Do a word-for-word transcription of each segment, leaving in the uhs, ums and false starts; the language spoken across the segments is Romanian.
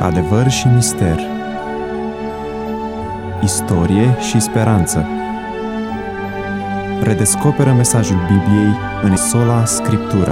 Adevăr și mister, istorie și speranță. Redescoperă mesajul Bibliei în sola Scriptura.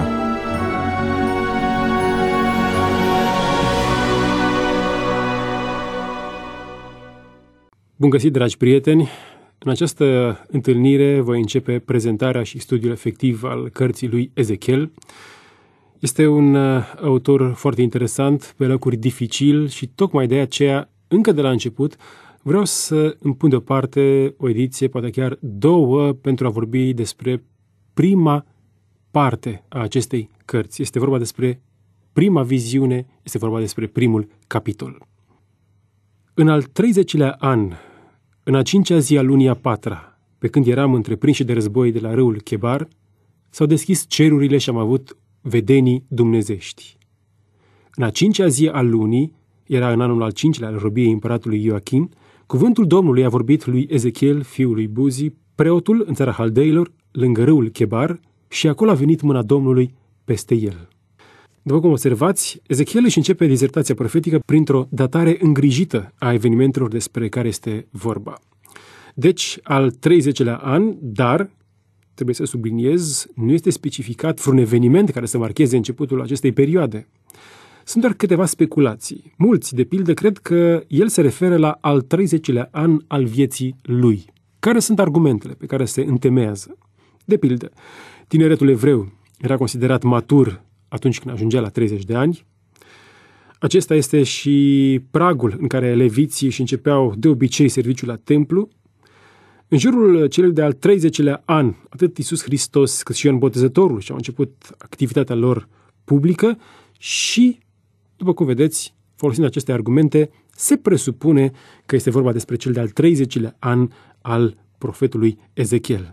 Bun găsit, dragi prieteni! În această întâlnire voi începe prezentarea și studiul efectiv al cărții lui Ezechiel. Este un autor foarte interesant, pe locuri dificil și tocmai de aceea, încă de la început, vreau să îmi pun deoparte o ediție, poate chiar două, pentru a vorbi despre prima parte a acestei cărți. Este vorba despre prima viziune, este vorba despre primul capitol. În al treizecilea an, în a cincea zi a lunii a patra, pe când eram întreprinși de război de la râul Chebar, s-au deschis cerurile și am avut vedenii dumnezești. În a cincea zi a lunii, era în anul al cincilea al robiei împăratului Ioachim, cuvântul Domnului a vorbit lui Ezechiel, fiul lui Buzi, preotul în țara Haldeilor, lângă râul Chebar, și acolo a venit mâna Domnului peste el. După cum observați, Ezechiel își începe dizertația profetică printr-o datare îngrijită a evenimentelor despre care este vorba. Deci, al treizecilea an, dar, trebuie să subliniez, nu este specificat vreun eveniment care să marcheze începutul acestei perioade. Sunt doar câteva speculații. Mulți, de pildă, cred că el se referă la al treizecilea an al vieții lui. Care sunt argumentele pe care se întemeiază? De pildă, tineretul evreu era considerat matur atunci când ajungea la treizeci de ani. Acesta este și pragul în care leviții își începeau de obicei serviciul la templu. În jurul celui de-al treizecilea an, atât Iisus Hristos cât și Ioan Botezătorul și-au început activitatea lor publică și, după cum vedeți, folosind aceste argumente, se presupune că este vorba despre cel de-al treizecilea an al profetului Ezechiel.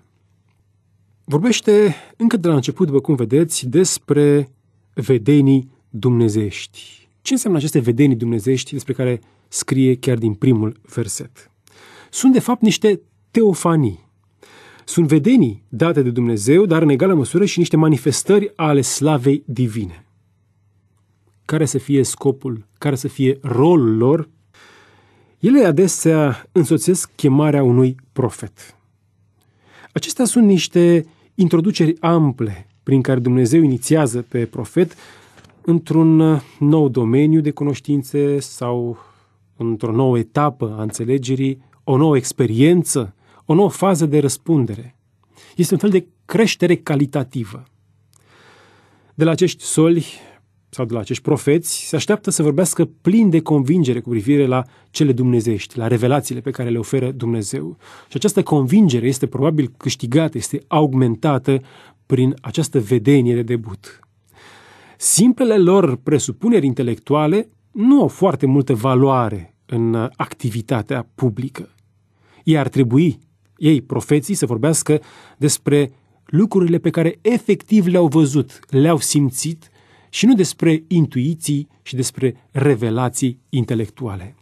Vorbește încă de la început, după cum vedeți, despre vedenii dumnezești. Ce înseamnă aceste vedenii dumnezești despre care scrie chiar din primul verset? Sunt, de fapt, niște teofanii. Sunt vedenii date de Dumnezeu, dar în egală măsură și niște manifestări ale slavei divine. Care să fie scopul, care să fie rolul lor? Ele adesea însoțesc chemarea unui profet. Acestea sunt niște introduceri ample prin care Dumnezeu inițiază pe profet într-un nou domeniu de cunoștințe sau într-o nouă etapă a înțelegerii, o nouă experiență, o nouă fază de răspundere. Este un fel de creștere calitativă. De la acești soli sau de la acești profeți se așteaptă să vorbească plin de convingere cu privire la cele dumnezești, la revelațiile pe care le oferă Dumnezeu. Și această convingere este probabil câștigată, este augmentată prin această vedenie de debut. Simplele lor presupuneri intelectuale nu au foarte multă valoare în activitatea publică. Ei ar trebui, ei, profeții, să vorbească despre lucrurile pe care efectiv le-au văzut, le-au simțit și nu despre intuiții și despre revelații intelectuale.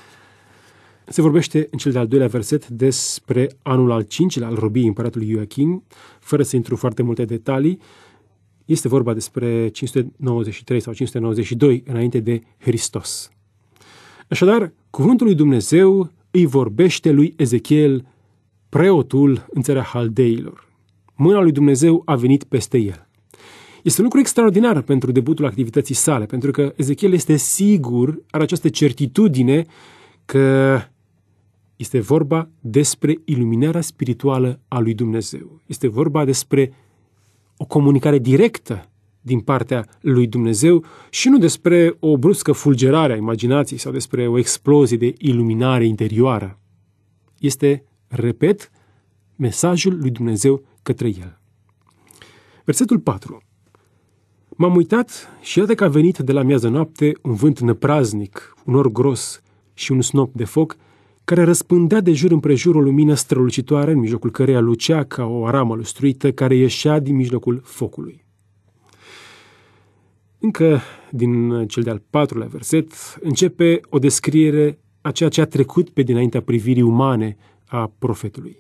Se vorbește în cel de-al doilea verset despre anul al cincilea al robiei împăratului Ioachim, fără să intru foarte multe detalii. Este vorba despre cinci sute nouăzeci și trei sau cinci sute nouăzeci și doi înainte de Hristos. Așadar, cuvântul lui Dumnezeu îi vorbește lui Ezechiel, preotul în țara Haldeilor. Mâna lui Dumnezeu a venit peste el. Este un lucru extraordinar pentru debutul activității sale, pentru că Ezechiel este sigur, are această certitudine că este vorba despre iluminarea spirituală a lui Dumnezeu. Este vorba despre o comunicare directă din partea lui Dumnezeu și nu despre o bruscă fulgerare a imaginației sau despre o explozie de iluminare interioară. Este, repet, mesajul lui Dumnezeu către el. Versetul patru. M-am uitat și iată că a venit de la miază noapte un vânt năpraznic, un nor gros și un snop de foc, care răspândea de jur împrejur o lumină strălucitoare, în mijlocul căreia lucea ca o aramă lustruită care ieșea din mijlocul focului. Încă din cel de-al patrulea verset începe o descriere a ceea ce a trecut pe dinaintea privirii umane a profetului.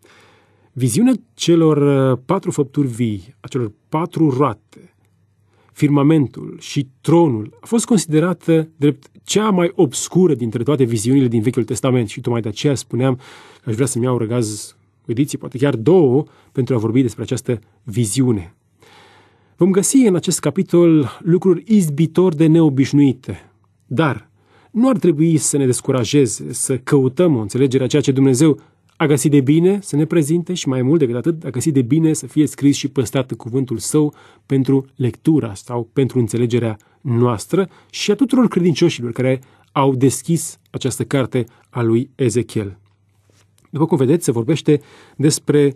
Viziunea celor patru făpturi vii, a celor patru roate, firmamentul și tronul a fost considerată drept cea mai obscură dintre toate viziunile din Vechiul Testament și tocmai de aceea spuneam că aș vrea să-mi iau răgaz o ediție, poate chiar două, pentru a vorbi despre această viziune. Vom găsi în acest capitol lucruri izbitor de neobișnuite, dar nu ar trebui să ne descurajeze, să căutăm o înțelegere a ceea ce Dumnezeu a găsit de bine să ne prezinte și mai mult decât atât, a găsit de bine să fie scris și păstrat în cuvântul Său pentru lectura sau pentru înțelegerea noastră și a tuturor credincioșilor care au deschis această carte a lui Ezechiel. După cum vedeți, se vorbește despre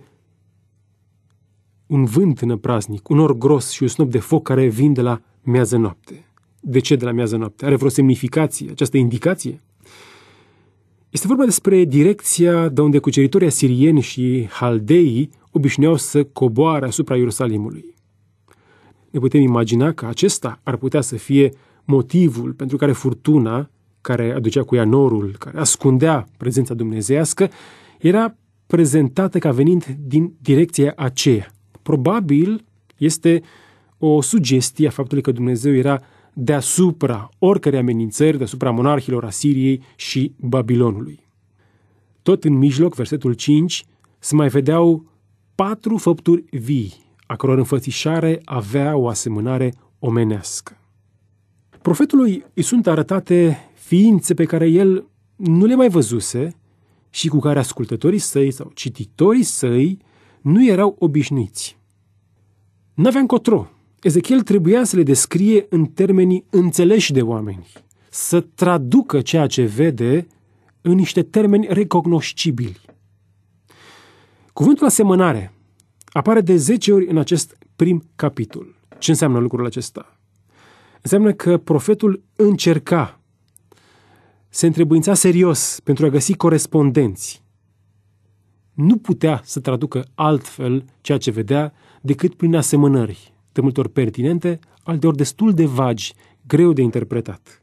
un vânt năpraznic, un nor gros și un snop de foc care vin de la miază noapte. De ce de la miază noapte? Are vreo semnificație, această indicație? Este vorba despre direcția de unde cuceritorii asirieni și haldeii obișnuiau să coboare asupra Ierusalimului. Ne putem imagina că acesta ar putea să fie motivul pentru care furtuna, care aducea cu ea norul, care ascundea prezența dumnezeiască, era prezentată ca venind din direcția aceea. Probabil este o sugestie a faptului că Dumnezeu era deasupra oricărei amenințări, deasupra monarhilor Asiriei și Babilonului. Tot în mijloc, versetul cinci, se mai vedeau patru făpturi vii, a căror înfățișare avea o asemănare omenească. Profetului îi sunt arătate ființe pe care el nu le mai văzuse și cu care ascultătorii săi sau cititorii săi nu erau obișnuiți. N-avea încotro. Ezechiel trebuia să le descrie în termenii înțeleși de oameni, să traducă ceea ce vede în niște termeni recognoscibili. Cuvântul asemănare apare de zece ori în acest prim capitol. Ce înseamnă lucrul acesta? Înseamnă că profetul încerca, se întrebuința serios pentru a găsi corespondenți. Nu putea să traducă altfel ceea ce vedea decât prin asemănări, de multe ori pertinente, alteori destul de vagi, greu de interpretat.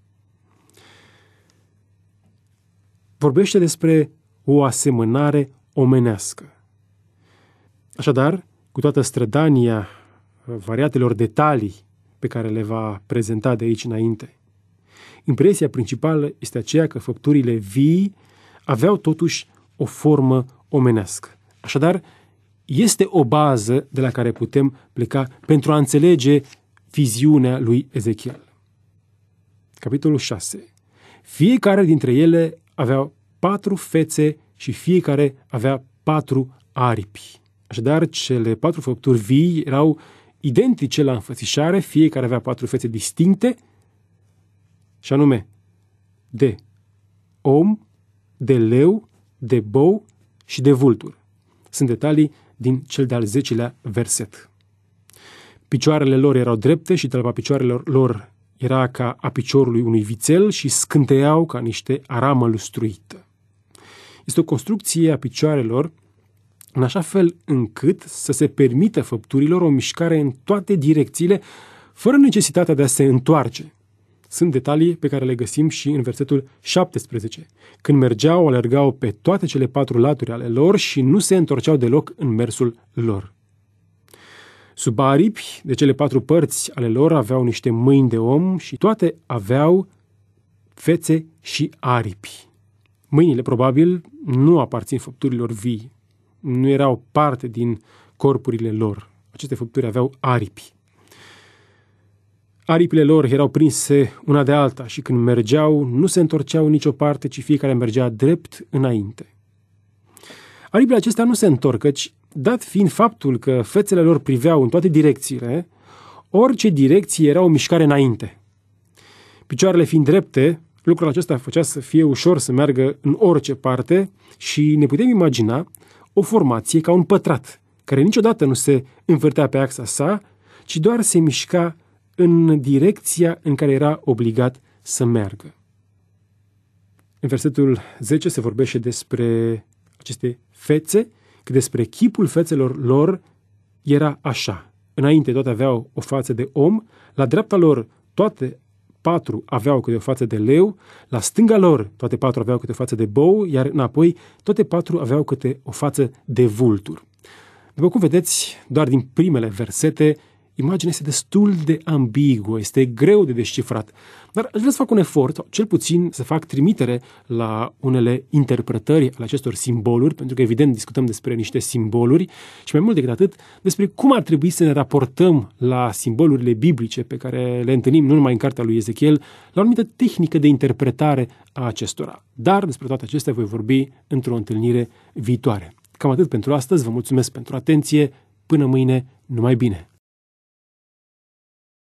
Vorbește despre o asemănare omenească. Așadar, cu toată strădania variatelor detalii pe care le va prezenta de aici înainte, impresia principală este aceea că făpturile vii aveau totuși o formă omenească. Așadar, este o bază de la care putem pleca pentru a înțelege viziunea lui Ezechiel. Capitolul șase. Fiecare dintre ele avea patru fețe și fiecare avea patru aripi. Așadar, cele patru făpturi vii erau identice la înfățișare, fiecare avea patru fețe distincte, și anume de om, de leu, de bou și de vultur. Sunt detalii din cel de-al zecilea verset. Picioarele lor erau drepte și tălpa picioarelor lor era ca a piciorului unui vițel și scânteiau ca niște aramă lustruită. Este o construcție a picioarelor în așa fel încât să se permită făpturilor o mișcare în toate direcțiile, fără necesitatea de a se întoarce. Sunt detalii pe care le găsim și în versetul șaptesprezece. Când mergeau, alergau pe toate cele patru laturi ale lor și nu se întorceau deloc în mersul lor. Sub aripi, de cele patru părți ale lor, aveau niște mâini de om și toate aveau fețe și aripi. Mâinile, probabil, nu aparțin făpturilor vii. Nu erau parte din corpurile lor. Aceste făpturi aveau aripi. Aripile lor erau prinse una de alta și când mergeau, nu se întorceau în nicio parte, ci fiecare mergea drept înainte. Aripile acestea nu se întorc, căci, dat fiind faptul că fețele lor priveau în toate direcțiile, orice direcție era o mișcare înainte. Picioarele fiind drepte, lucrul acesta făcea să fie ușor să meargă în orice parte și ne putem imagina o formație ca un pătrat, care niciodată nu se învârtea pe axa sa, ci doar se mișca în direcția în care era obligat să meargă. În versetul zece se vorbește despre aceste fețe, că despre chipul fețelor lor era așa. Înainte toate aveau o față de om, la dreapta lor toate patru aveau câte o față de leu, la stânga lor toate patru aveau câte o față de bou, iar înapoi toate patru aveau câte o față de vultur. După cum vedeți, doar din primele versete, imaginea este destul de ambiguă, este greu de descifrat. Dar aș vrea să fac un efort, sau cel puțin să fac trimitere la unele interpretări ale acestor simboluri, pentru că evident discutăm despre niște simboluri și mai mult decât atât despre cum ar trebui să ne raportăm la simbolurile biblice pe care le întâlnim nu numai în cartea lui Ezechiel, la o anumită tehnică de interpretare a acestora. Dar despre toate acestea voi vorbi într-o întâlnire viitoare. Cam atât pentru astăzi, vă mulțumesc pentru atenție, până mâine, numai bine!